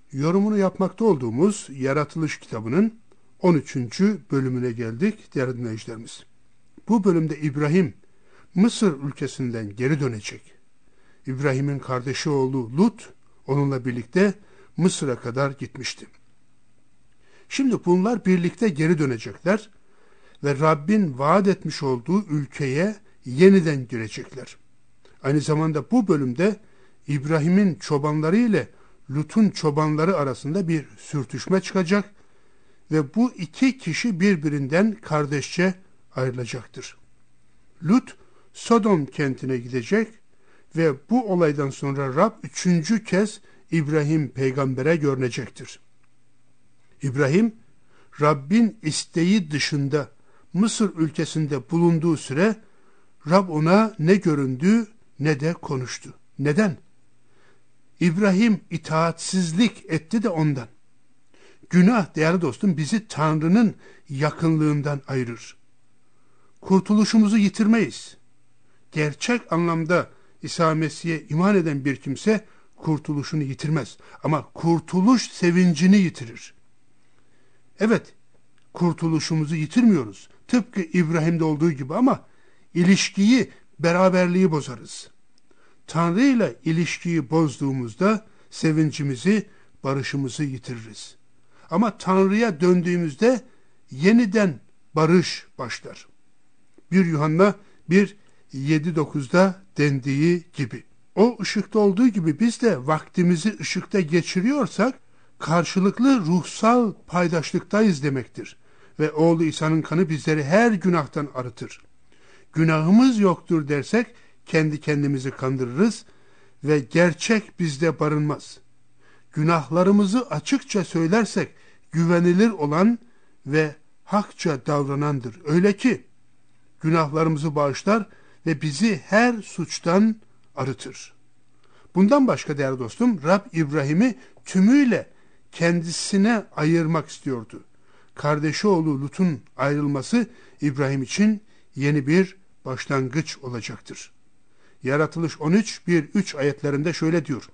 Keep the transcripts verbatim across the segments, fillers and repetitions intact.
Yorumunu yapmakta olduğumuz Yaratılış kitabının on üçüncü bölümüne geldik değerli dinleyicilerimiz. Bu bölümde İbrahim Mısır ülkesinden geri dönecek. İbrahim'in kardeşi oğlu Lut onunla birlikte Mısır'a kadar gitmişti. Şimdi bunlar birlikte geri dönecekler ve Rabbin vaat etmiş olduğu ülkeye yeniden girecekler. Aynı zamanda bu bölümde İbrahim'in çobanları ile Lut'un çobanları arasında bir sürtüşme çıkacak ve bu iki kişi birbirinden kardeşçe ayrılacaktır. Lut, Sodom kentine gidecek ve bu olaydan sonra Rab üçüncü kez İbrahim peygambere görünecektir. İbrahim, Rabbin isteği dışında Mısır ülkesinde bulunduğu süre Rab ona ne göründü ne de konuştu. Neden? İbrahim itaatsizlik etti de ondan. Günah değerli dostum bizi Tanrı'nın yakınlığından ayırır. Kurtuluşumuzu yitirmeyiz. Gerçek anlamda İsa Mesih'e iman eden bir kimse kurtuluşunu yitirmez. Ama kurtuluş sevincini yitirir. Evet, kurtuluşumuzu yitirmiyoruz. Tıpkı İbrahim'de olduğu gibi ama ilişkiyi, beraberliği bozarız. Tanrı ile ilişkiyi bozduğumuzda sevincimizi, barışımızı yitiririz. Ama Tanrı'ya döndüğümüzde yeniden barış başlar. bir Yuhanna bir yedi dokuzda dendiği gibi. O ışıkta olduğu gibi biz de vaktimizi ışıkta geçiriyorsak karşılıklı ruhsal paydaşlıktayız demektir. Ve oğlu İsa'nın kanı bizleri her günahtan arıtır. Günahımız yoktur dersek kendi kendimizi kandırırız ve gerçek bizde barınmaz. Günahlarımızı açıkça söylersek güvenilir olan ve hakça davranandır. Öyle ki günahlarımızı bağışlar ve bizi her suçtan arıtır. Bundan başka değerli dostum, Rab İbrahim'i tümüyle kendisine ayırmak istiyordu. Kardeşi oğlu Lut'un ayrılması İbrahim için yeni bir başlangıç olacaktır. Yaratılış on üç bir üç ayetlerinde şöyle diyor.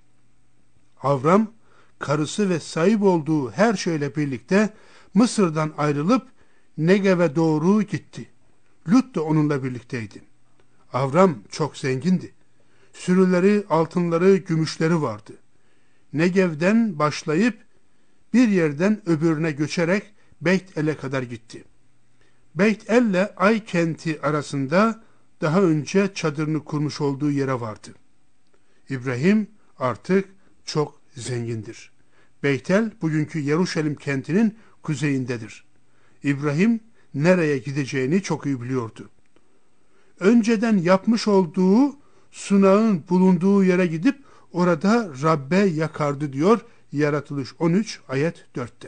Avram, karısı ve sahip olduğu her şeyle birlikte Mısır'dan ayrılıp Negev'e doğru gitti. Lut da onunla birlikteydi. Avram çok zengindi. Sürüleri, altınları, gümüşleri vardı. Negev'den başlayıp bir yerden öbürüne göçerek Beyt El'e kadar gitti. Beyt El ile Ay kenti arasında daha önce çadırını kurmuş olduğu yere vardı. İbrahim artık çok zengindir. Beyt El bugünkü Yeruşalim kentinin kuzeyindedir. İbrahim nereye gideceğini çok iyi biliyordu. Önceden yapmış olduğu sunağın bulunduğu yere gidip orada Rabbe yakardı diyor Yaratılış on üç ayet dörtte.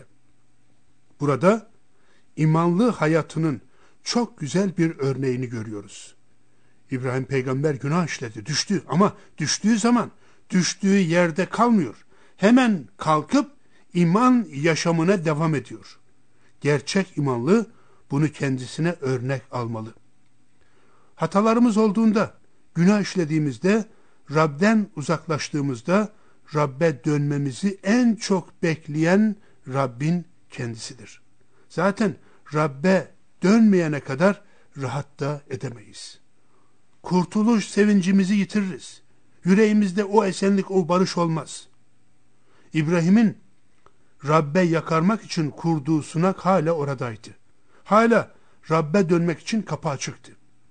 Burada imanlı hayatının çok güzel bir örneğini görüyoruz. İbrahim peygamber günah işledi, düştü ama düştüğü zaman düştüğü yerde kalmıyor. Hemen kalkıp iman yaşamına devam ediyor. Gerçek imanlı bunu kendisine örnek almalı. Hatalarımız olduğunda, günah işlediğimizde, Rab'den uzaklaştığımızda Rab'be dönmemizi en çok bekleyen Rabbin kendisidir. Zaten Rab'be dönmeyene kadar rahat da edemeyiz. Kurtuluş sevincimizi yitiririz. Yüreğimizde o esenlik, o barış olmaz. İbrahim'in Rab'be yakarmak için kurduğu sunak hala oradaydı. Hala Rab'be dönmek için kapı açıktı.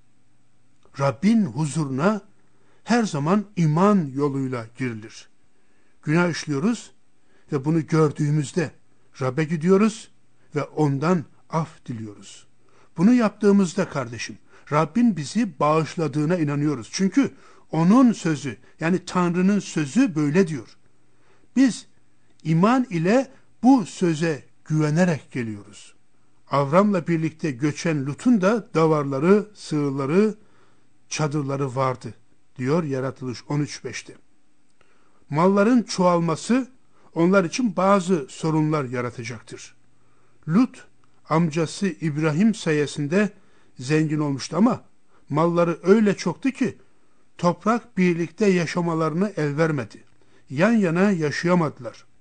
Rabbin huzuruna her zaman iman yoluyla girilir. Günah işliyoruz ve bunu gördüğümüzde Rab'be gidiyoruz ve ondan af diliyoruz. Bunu yaptığımızda kardeşim, Rabbin bizi bağışladığına inanıyoruz. Çünkü onun sözü, yani Tanrı'nın sözü böyle diyor. Biz iman ile bu söze güvenerek geliyoruz. Avram'la birlikte göçen Lut'un da davarları, sığırları, çadırları vardı diyor Yaratılış on üç beşte. Malların çoğalması onlar için bazı sorunlar yaratacaktır. Lut amcası İbrahim sayesinde zengin olmuştu ama malları öyle çoktu ki toprak birlikte yaşamalarına el vermedi. Yan yana yaşayamadılar.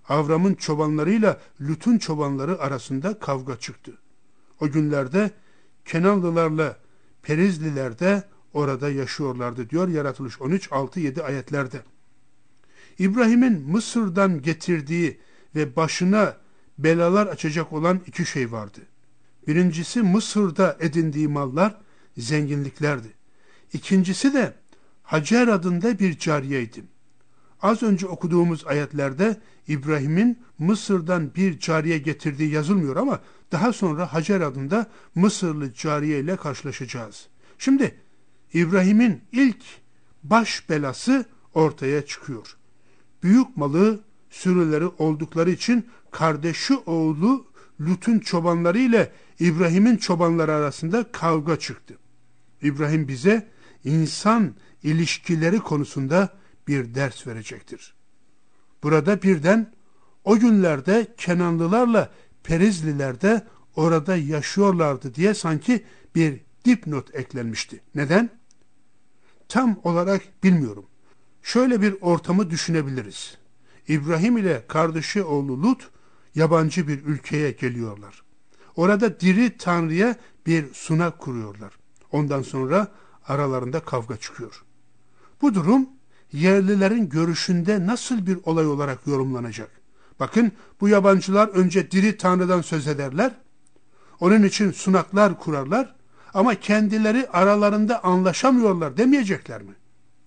Avram'ın çobanlarıyla Lut'un çobanları arasında kavga çıktı. O günlerde Kenanlılarla Perizliler de orada yaşıyorlardı diyor Yaratılış on üç altı yedi ayetlerde. İbrahim'in Mısır'dan getirdiği ve başına belalar açacak olan iki şey vardı. Birincisi Mısır'da edindiği mallar, zenginliklerdi. İkincisi de Hacer adında bir cariyeydi. Az önce okuduğumuz ayetlerde İbrahim'in Mısır'dan bir cariye getirdiği yazılmıyor ama daha sonra Hacer adında Mısırlı cariye ile karşılaşacağız. Şimdi İbrahim'in ilk baş belası ortaya çıkıyor. Büyük malı, sürüleri oldukları için kardeşi oğlu Lut'un çobanları ile İbrahim'in çobanları arasında kavga çıktı. İbrahim bize insan ilişkileri konusunda bir ders verecektir. Burada birden o günlerde Kenanlılarla Perizliler de orada yaşıyorlardı diye sanki bir dipnot eklenmişti. Neden? Tam olarak bilmiyorum. Şöyle bir ortamı düşünebiliriz. İbrahim ile kardeşi oğlu Lut yabancı bir ülkeye geliyorlar. Orada diri Tanrı'ya bir sunak kuruyorlar. Ondan sonra aralarında kavga çıkıyor. Bu durum yerlilerin görüşünde nasıl bir olay olarak yorumlanacak? Bakın, bu yabancılar önce diri Tanrı'dan söz ederler. Onun için sunaklar kurarlar ama kendileri aralarında anlaşamıyorlar demeyecekler mi?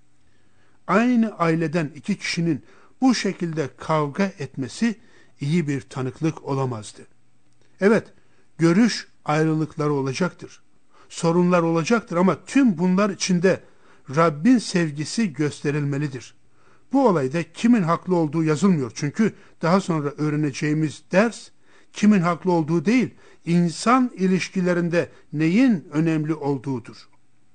Aynı aileden iki kişinin bu şekilde kavga etmesi iyi bir tanıklık olamazdı. Evet, görüş ayrılıkları olacaktır. Sorunlar olacaktır ama tüm bunlar içinde Rabbin sevgisi gösterilmelidir. Bu olayda kimin haklı olduğu yazılmıyor. Çünkü daha sonra öğreneceğimiz ders kimin haklı olduğu değil, insan ilişkilerinde neyin önemli olduğudur.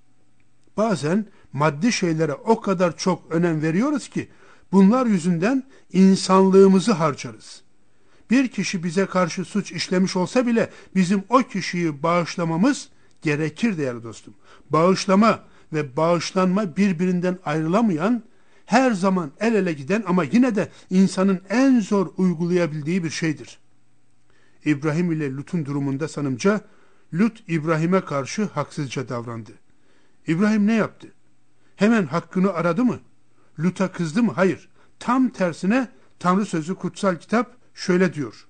Bazen maddi şeylere o kadar çok önem veriyoruz ki bunlar yüzünden insanlığımızı harcarız. Bir kişi bize karşı suç işlemiş olsa bile bizim o kişiyi bağışlamamız gerekir değerli dostum. Bağışlama ve bağışlanma birbirinden ayrılamayan, her zaman el ele giden ama yine de insanın en zor uygulayabildiği bir şeydir. İbrahim ile Lut'un durumunda sanımca Lut İbrahim'e karşı haksızca davrandı. İbrahim ne yaptı? Hemen hakkını aradı mı? Lut'a kızdı mı? Hayır. Tam tersine Tanrı sözü kutsal kitap şöyle diyor.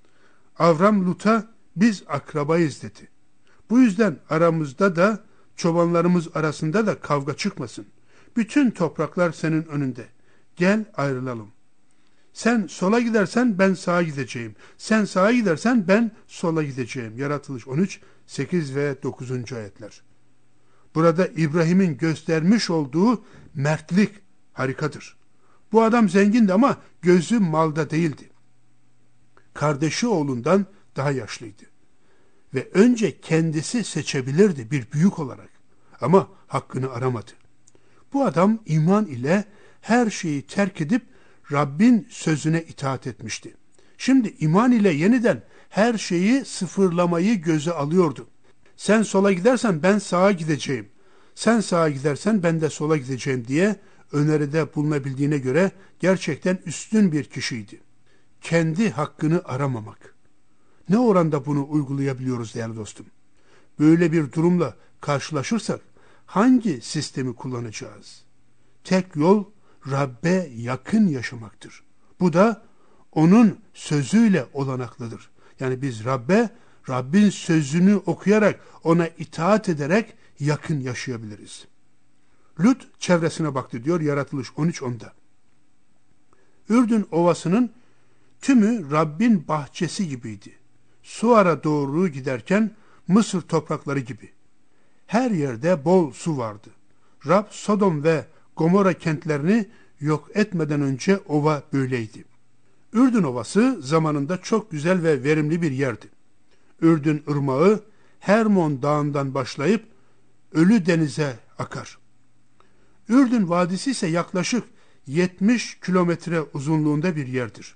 Avram Lut'a biz akrabayız dedi. Bu yüzden aramızda da çobanlarımız arasında da kavga çıkmasın. Bütün topraklar senin önünde. Gel ayrılalım. Sen sola gidersen ben sağa gideceğim. Sen sağa gidersen ben sola gideceğim. Yaratılış on üç, sekiz ve dokuzuncu ayetler. Burada İbrahim'in göstermiş olduğu mertlik harikadır. Bu adam zengindi ama gözü malda değildi. Kardeşi oğlundan daha yaşlıydı. Ve önce kendisi seçebilirdi bir büyük olarak. Ama hakkını aramadı. Bu adam iman ile her şeyi terk edip Rabbin sözüne itaat etmişti. Şimdi iman ile yeniden her şeyi sıfırlamayı göze alıyordu. Sen sola gidersen ben sağa gideceğim. Sen sağa gidersen ben de sola gideceğim diye öneride bulunabildiğine göre gerçekten üstün bir kişiydi. Kendi hakkını aramamak. Ne oranda bunu uygulayabiliyoruz değerli dostum? Böyle bir durumla karşılaşırsak hangi sistemi kullanacağız? Tek yol Rabbe yakın yaşamaktır. Bu da onun sözüyle olanaklıdır. Yani biz Rabbe, Rabbin sözünü okuyarak, ona itaat ederek yakın yaşayabiliriz. Lut çevresine baktı diyor Yaratılış on üç onda. Ürdün Ovası'nın tümü Rabbin bahçesi gibiydi. Suar'a doğru giderken Mısır toprakları gibi. Her yerde bol su vardı. Rab Sodom ve Gomorra kentlerini yok etmeden önce ova böyleydi. Ürdün Ovası zamanında çok güzel ve verimli bir yerdi. Ürdün ırmağı Hermon dağından başlayıp Ölü Deniz'e akar. Ürdün Vadisi ise yaklaşık yetmiş kilometre uzunluğunda bir yerdir.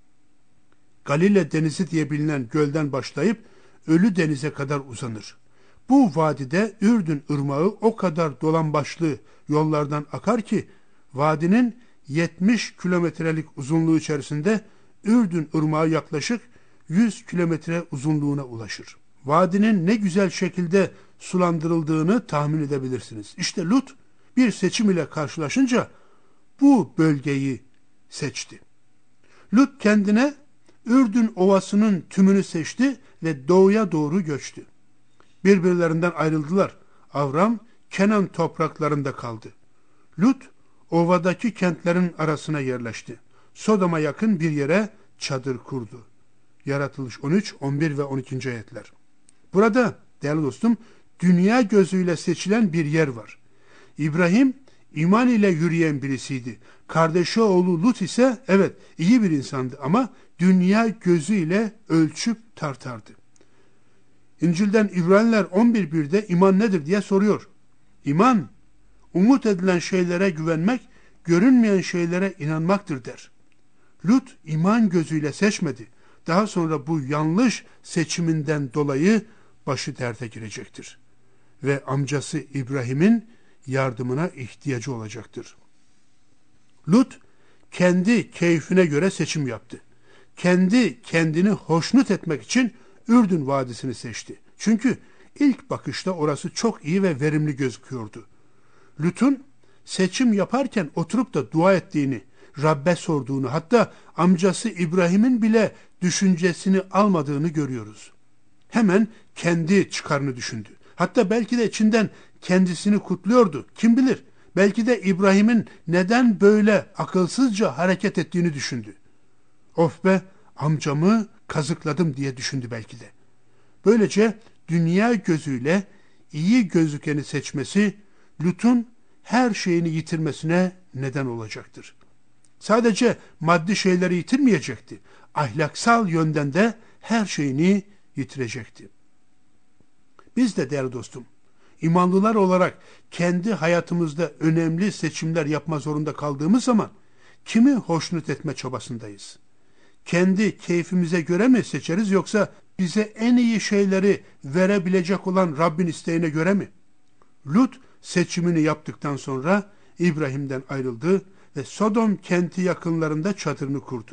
Galile Denizi diye bilinen gölden başlayıp Ölü Deniz'e kadar uzanır. Bu vadide Ürdün ırmağı o kadar dolambaçlı yollardan akar ki vadinin yetmiş kilometrelik uzunluğu içerisinde Ürdün ırmağı yaklaşık yüz kilometre uzunluğuna ulaşır. Vadinin ne güzel şekilde sulandırıldığını tahmin edebilirsiniz. İşte Lut bir seçim ile karşılaşınca bu bölgeyi seçti. Lut kendine Ürdün Ovası'nın tümünü seçti ve doğuya doğru göçtü. Birbirlerinden ayrıldılar. Avram Kenan topraklarında kaldı. Lut ovadaki kentlerin arasına yerleşti. Sodom'a yakın bir yere çadır kurdu. Yaratılış on üç, on bir ve on ikinci ayetler. Burada değerli dostum, dünya gözüyle seçilen bir yer var. İbrahim iman ile yürüyen birisiydi. Kardeşi oğlu Lut ise evet iyi bir insandı ama dünya gözüyle ölçüp tartardı. İncil'den İbraniler on bir birde iman nedir diye soruyor. İman, umut edilen şeylere güvenmek, görünmeyen şeylere inanmaktır der. Lut iman gözüyle seçmedi. Daha sonra bu yanlış seçiminden dolayı başı derde girecektir. Ve amcası İbrahim'in yardımına ihtiyacı olacaktır. Lut kendi keyfine göre seçim yaptı. Kendi kendini hoşnut etmek için Ürdün Vadisi'ni seçti. Çünkü ilk bakışta orası çok iyi ve verimli gözüküyordu. Lut'un seçim yaparken oturup da dua ettiğini, Rabbe sorduğunu, hatta amcası İbrahim'in bile düşüncesini almadığını görüyoruz. Hemen kendi çıkarını düşündü. Hatta belki de içinden kendisini kutluyordu. Kim bilir? Belki de İbrahim'in neden böyle akılsızca hareket ettiğini düşündü. Of be, amcamı kazıkladım diye düşündü belki de. Böylece dünya gözüyle iyi gözükeni seçmesi Lut'un her şeyini yitirmesine neden olacaktır. Sadece maddi şeyleri yitirmeyecekti. Ahlaksal yönden de her şeyini yitirecekti. Biz de değerli dostum, imanlılar olarak kendi hayatımızda önemli seçimler yapma zorunda kaldığımız zaman kimi hoşnut etme çabasındayız? Kendi keyfimize göre mi seçeriz yoksa bize en iyi şeyleri verebilecek olan Rabbin isteğine göre mi? Lut seçimini yaptıktan sonra İbrahim'den ayrıldı ve Sodom kenti yakınlarında çadırını kurdu.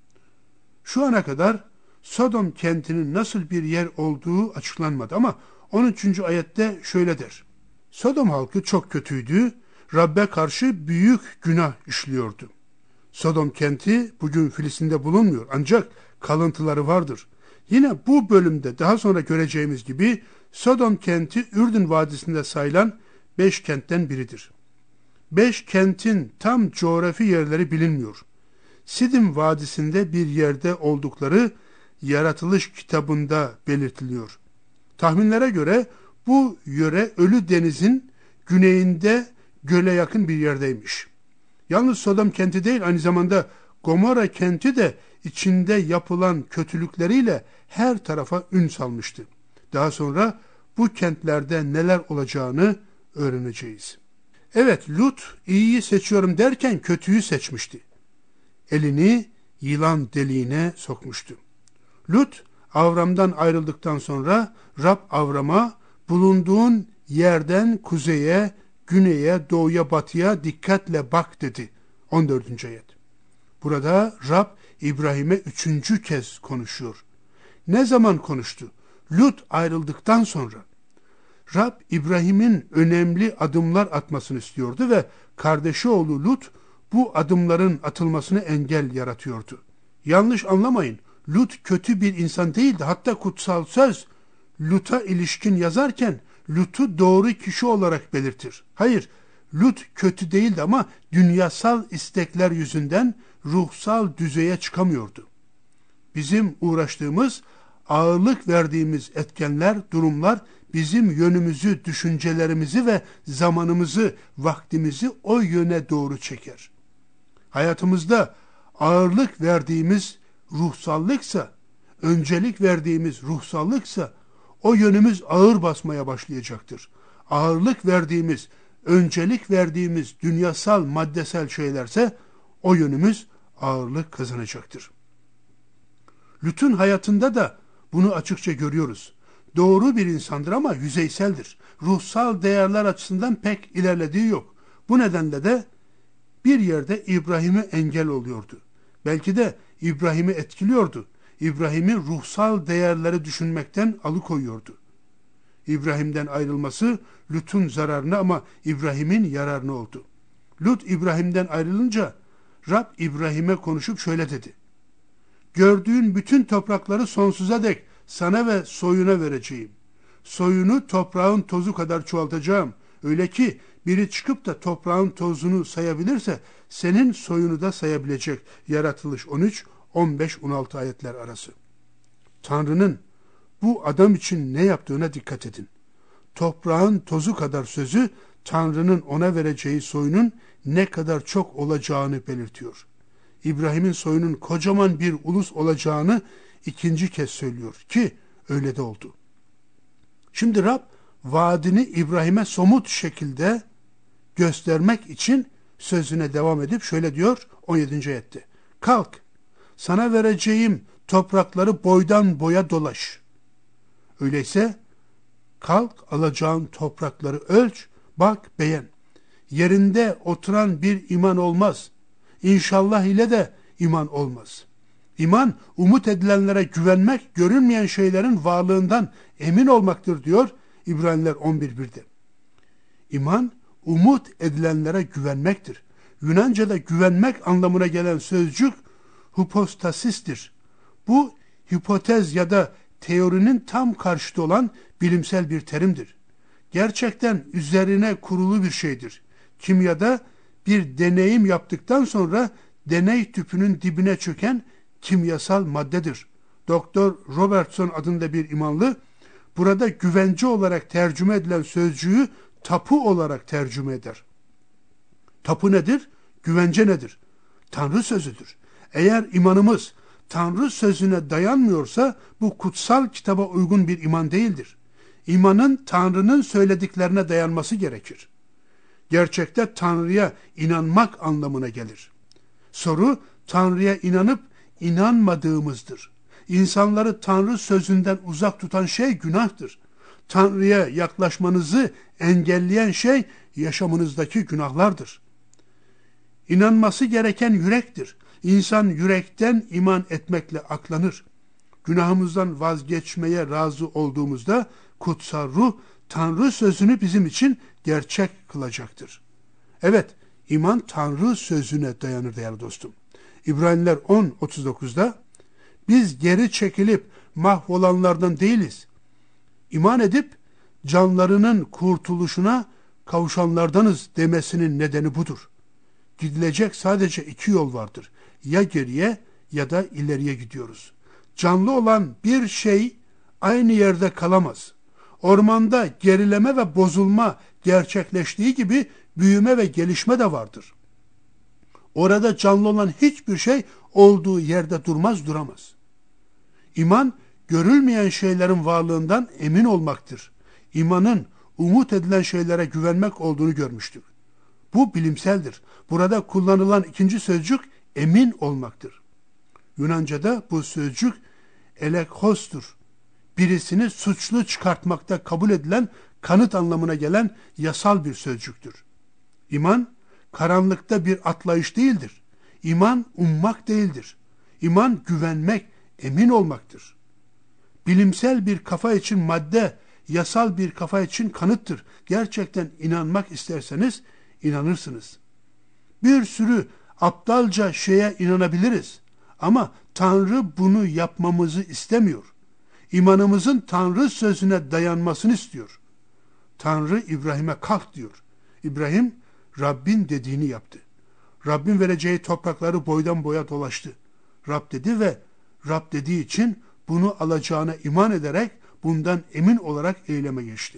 Şu ana kadar Sodom kentinin nasıl bir yer olduğu açıklanmadı ama on üçüncü ayette şöyle der. Sodom halkı çok kötüydü, Rabbe karşı büyük günah işliyordu. Sodom kenti bugün Filistin'de bulunmuyor ancak kalıntıları vardır. Yine bu bölümde daha sonra göreceğimiz gibi Sodom kenti Ürdün Vadisi'nde sayılan beş kentten biridir. Beş kentin tam coğrafi yerleri bilinmiyor. Sidim Vadisi'nde bir yerde oldukları Yaratılış kitabında belirtiliyor. Tahminlere göre bu yöre Ölü Deniz'in güneyinde göle yakın bir yerdeymiş. Yalnız Sodom kenti değil, aynı zamanda Gomorra kenti de içinde yapılan kötülükleriyle her tarafa ün salmıştı. Daha sonra bu kentlerde neler olacağını öğreneceğiz. Evet, Lut iyiyi seçiyorum derken kötüyü seçmişti. Elini yılan deliğine sokmuştu. Lut, Avram'dan ayrıldıktan sonra Rab Avram'a bulunduğun yerden kuzeye, güneye, doğuya, batıya dikkatle bak dedi. on dördüncü ayet. Burada Rab İbrahim'e üçüncü kez konuşuyor. Ne zaman konuştu? Lut ayrıldıktan sonra. Rab İbrahim'in önemli adımlar atmasını istiyordu ve kardeşi oğlu Lut bu adımların atılmasını engel yaratıyordu. Yanlış anlamayın. Lut kötü bir insan değildi. Hatta kutsal söz Lut'a ilişkin yazarken Lut'u doğru kişi olarak belirtir. Hayır, Lut kötü değildi ama dünyasal istekler yüzünden ruhsal düzeye çıkamıyordu. Bizim uğraştığımız, ağırlık verdiğimiz etkenler, durumlar bizim yönümüzü, düşüncelerimizi ve zamanımızı, vaktimizi o yöne doğru çeker. Hayatımızda ağırlık verdiğimiz ruhsallıksa, öncelik verdiğimiz ruhsallıksa o yönümüz ağır basmaya başlayacaktır. Ağırlık verdiğimiz, öncelik verdiğimiz dünyasal, maddesel şeylerse o yönümüz ağırlık kazanacaktır. Lut'un hayatında da bunu açıkça görüyoruz. Doğru bir insandır ama yüzeyseldir. Ruhsal değerler açısından pek ilerlediği yok. Bu nedenle de bir yerde İbrahim'e engel oluyordu. Belki de İbrahim'i etkiliyordu. İbrahim'i ruhsal değerleri düşünmekten alıkoyuyordu. İbrahim'den ayrılması Lut'un zararına ama İbrahim'in yararına oldu. Lut İbrahim'den ayrılınca Rab İbrahim'e konuşup şöyle dedi: gördüğün bütün toprakları sonsuza dek sana ve soyuna vereceğim. Soyunu toprağın tozu kadar çoğaltacağım. Öyle ki biri çıkıp da toprağın tozunu sayabilirse senin soyunu da sayabilecek. Yaratılış on üç, on beş, on altı ayetler arası. Tanrı'nın bu adam için ne yaptığına dikkat edin. Toprağın tozu kadar sözü Tanrı'nın ona vereceği soyunun ne kadar çok olacağını belirtiyor. İbrahim'in soyunun kocaman bir ulus olacağını ikinci kez söylüyor ki öyle de oldu. Şimdi Rab vaadini İbrahim'e somut şekilde göstermek için sözüne devam edip şöyle diyor on yedinci ayette. Kalk, sana vereceğim toprakları boydan boya dolaş. Öyleyse kalk, alacağın toprakları ölç, bak, beğen. Yerinde oturan bir iman olmaz. İnşallah ile de iman olmaz. İman, umut edilenlere güvenmek, görünmeyen şeylerin varlığından emin olmaktır diyor İbraniler on bir birde. İman, umut edilenlere güvenmektir. Yunanca'da güvenmek anlamına gelen sözcük hypostasistir. Bu, hipotez ya da teorinin tam karşıtı olan bilimsel bir terimdir. Gerçekten üzerine kurulu bir şeydir. Kimyada bir deneyim yaptıktan sonra deney tüpünün dibine çöken kimyasal maddedir. Doktor Robertson adında bir imanlı, burada güvence olarak tercüme edilen sözcüğü tapu olarak tercüme eder. Tapu nedir? Güvence nedir? Tanrı sözüdür. Eğer imanımız Tanrı sözüne dayanmıyorsa bu kutsal kitaba uygun bir iman değildir. İmanın Tanrı'nın söylediklerine dayanması gerekir. Gerçekte Tanrı'ya inanmak anlamına gelir. Soru, Tanrı'ya inanıp inanmadığımızdır. İnsanları Tanrı sözünden uzak tutan şey günahtır. Tanrı'ya yaklaşmanızı engelleyen şey yaşamınızdaki günahlardır. İnanması gereken yürektir. İnsan yürekten iman etmekle aklanır. Günahımızdan vazgeçmeye razı olduğumuzda kutsal ruh Tanrı sözünü bizim için gerçek kılacaktır. Evet, iman Tanrı sözüne dayanır değerli dostum. İbraniler on otuz dokuzda biz geri çekilip mahvolanlardan değiliz. İman edip canlarının kurtuluşuna kavuşanlardanız demesinin nedeni budur. Gidilecek sadece iki yol vardır. Ya geriye ya da ileriye gidiyoruz. Canlı olan bir şey aynı yerde kalamaz. Ormanda gerileme ve bozulma gerçekleştiği gibi büyüme ve gelişme de vardır. Orada canlı olan hiçbir şey olduğu yerde durmaz, duramaz. İman, görülmeyen şeylerin varlığından emin olmaktır. İmanın umut edilen şeylere güvenmek olduğunu görmüştük. Bu bilimseldir. Burada kullanılan ikinci sözcük emin olmaktır. Yunanca'da bu sözcük elekostur. Birisini suçlu çıkartmakta kabul edilen kanıt anlamına gelen yasal bir sözcüktür. İman, karanlıkta bir atlayış değildir. İman, ummak değildir. İman, güvenmek, emin olmaktır. Bilimsel bir kafa için madde, yasal bir kafa için kanıttır. Gerçekten inanmak isterseniz inanırsınız. Bir sürü aptalca şeye inanabiliriz. Ama Tanrı bunu yapmamızı istemiyor. İmanımızın Tanrı sözüne dayanmasını istiyor. Tanrı İbrahim'e kalk diyor. İbrahim Rabbin dediğini yaptı. Rabbin vereceği toprakları boydan boya dolaştı. Rab dedi ve Rab dediği için bunu alacağına iman ederek bundan emin olarak eyleme geçti.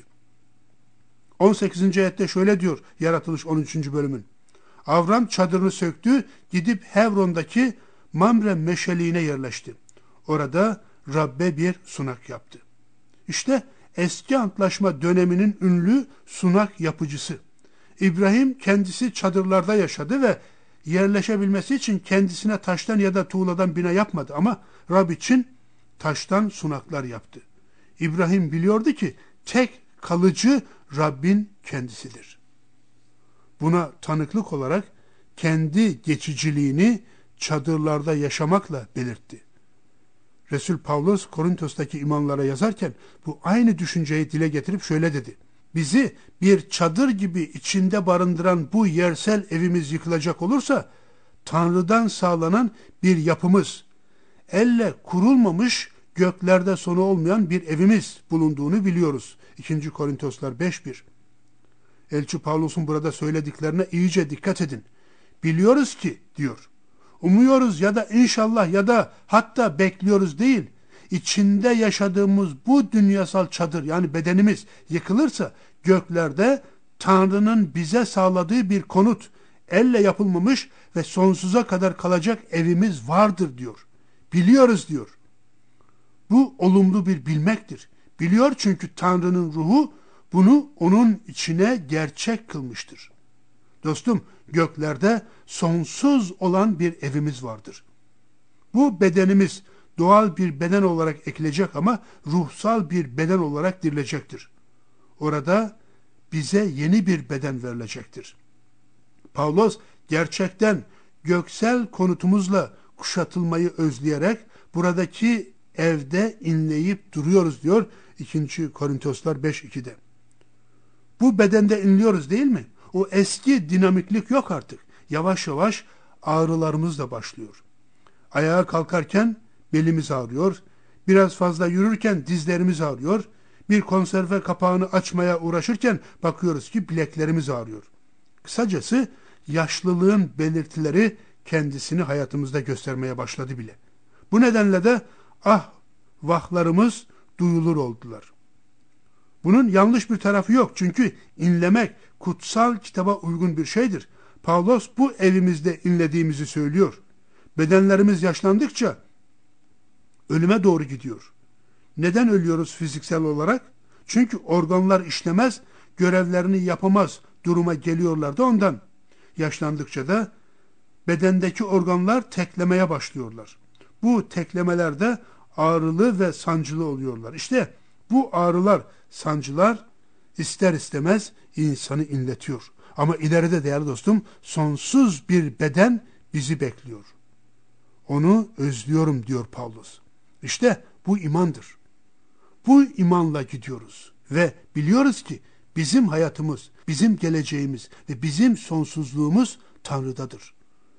on sekizinci ayette şöyle diyor Yaratılış on üçüncü bölümün. Avram çadırını söktü, gidip Hebron'daki Mamre meşeliğine yerleşti. Orada Rabbe bir sunak yaptı. İşte eski antlaşma döneminin ünlü sunak yapıcısı. İbrahim kendisi çadırlarda yaşadı ve yerleşebilmesi için kendisine taştan ya da tuğladan bina yapmadı ama Rab için taştan sunaklar yaptı. İbrahim biliyordu ki tek kalıcı Rabbin kendisidir. Buna tanıklık olarak kendi geçiciliğini çadırlarda yaşamakla belirtti. Resul Pavlos Korintos'taki imanlara yazarken bu aynı düşünceyi dile getirip şöyle dedi. Bizi bir çadır gibi içinde barındıran bu yersel evimiz yıkılacak olursa Tanrı'dan sağlanan bir yapımız, elle kurulmamış, göklerde sonu olmayan bir evimiz bulunduğunu biliyoruz. ikinci Korintoslar beş bir. Elçi Pavlos'un burada söylediklerine iyice dikkat edin. Biliyoruz ki diyor. Umuyoruz ya da inşallah ya da hatta bekliyoruz değil. İçinde yaşadığımız bu dünyasal çadır, yani bedenimiz yıkılırsa göklerde Tanrı'nın bize sağladığı bir konut, elle yapılmamış ve sonsuza kadar kalacak evimiz vardır diyor. Biliyoruz diyor. Bu olumlu bir bilmektir. Biliyor çünkü Tanrı'nın ruhu bunu onun içine gerçek kılmıştır. Dostum, göklerde sonsuz olan bir evimiz vardır. Bu bedenimiz doğal bir beden olarak ekilecek ama ruhsal bir beden olarak dirilecektir. Orada bize yeni bir beden verilecektir. Pavlos gerçekten göksel konutumuzla kuşatılmayı özleyerek buradaki evde inleyip duruyoruz diyor ikinci Korintoslar beş iki'de. Bu bedende inliyoruz değil mi? O eski dinamiklik yok artık. Yavaş yavaş ağrılarımız da başlıyor. Ayağa kalkarken belimiz ağrıyor. Biraz fazla yürürken dizlerimiz ağrıyor. Bir konserve kapağını açmaya uğraşırken bakıyoruz ki bileklerimiz ağrıyor. Kısacası yaşlılığın belirtileri kendisini hayatımızda göstermeye başladı bile. Bu nedenle de ah vahlarımız duyulur oldular. Bunun yanlış bir tarafı yok çünkü inlemek kutsal kitaba uygun bir şeydir. Pavlos bu evimizde inlediğimizi söylüyor. Bedenlerimiz yaşlandıkça ölüme doğru gidiyor. Neden ölüyoruz fiziksel olarak? Çünkü organlar işlemez, görevlerini yapamaz duruma geliyorlar da ondan. Yaşlandıkça da bedendeki organlar teklemeye başlıyorlar. Bu teklemelerde ağrılı ve sancılı oluyorlar. İşte bu ağrılar, sancılar ister istemez insanı inletiyor. Ama ileride değerli dostum sonsuz bir beden bizi bekliyor. Onu özlüyorum diyor Pavlos. İşte bu imandır. Bu imanla gidiyoruz ve biliyoruz ki bizim hayatımız, bizim geleceğimiz ve bizim sonsuzluğumuz Tanrı'dadır.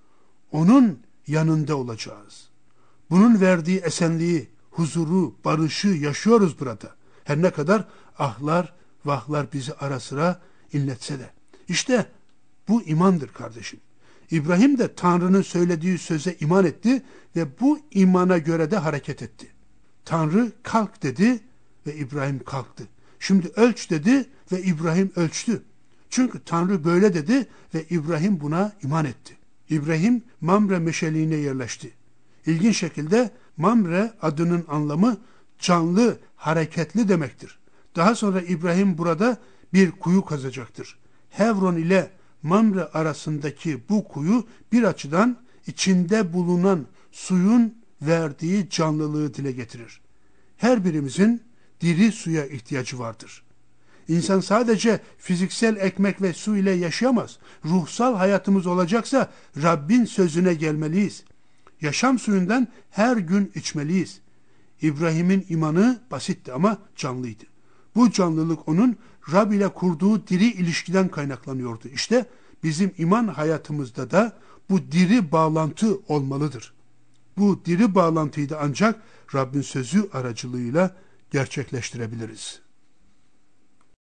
Onun yanında olacağız. Bunun verdiği esenliği, huzuru, barışı yaşıyoruz burada. Her ne kadar ahlar, vahlar bizi ara sıra inletse de. İşte bu imandır kardeşim. İbrahim de Tanrı'nın söylediği söze iman etti ve bu imana göre de hareket etti. Tanrı kalk dedi ve İbrahim kalktı. Şimdi ölç dedi ve İbrahim ölçtü. Çünkü Tanrı böyle dedi ve İbrahim buna iman etti. İbrahim Mamre meşeliğine yerleşti. İlginç şekilde Mamre adının anlamı canlı, hareketli demektir. Daha sonra İbrahim burada bir kuyu kazacaktır. Hevron ile Mamre arasındaki bu kuyu bir açıdan içinde bulunan suyun verdiği canlılığı dile getirir. Her birimizin diri suya ihtiyacı vardır. İnsan sadece fiziksel ekmek ve su ile yaşayamaz. Ruhsal hayatımız olacaksa Rabbin sözüne gelmeliyiz. Yaşam suyundan her gün içmeliyiz. İbrahim'in imanı basitti ama canlıydı. Bu canlılık onun Rab ile kurduğu diri ilişkiden kaynaklanıyordu. İşte bizim iman hayatımızda da bu diri bağlantı olmalıdır. Bu diri bağlantıyı da ancak Rabbin sözü aracılığıyla gerçekleştirebiliriz.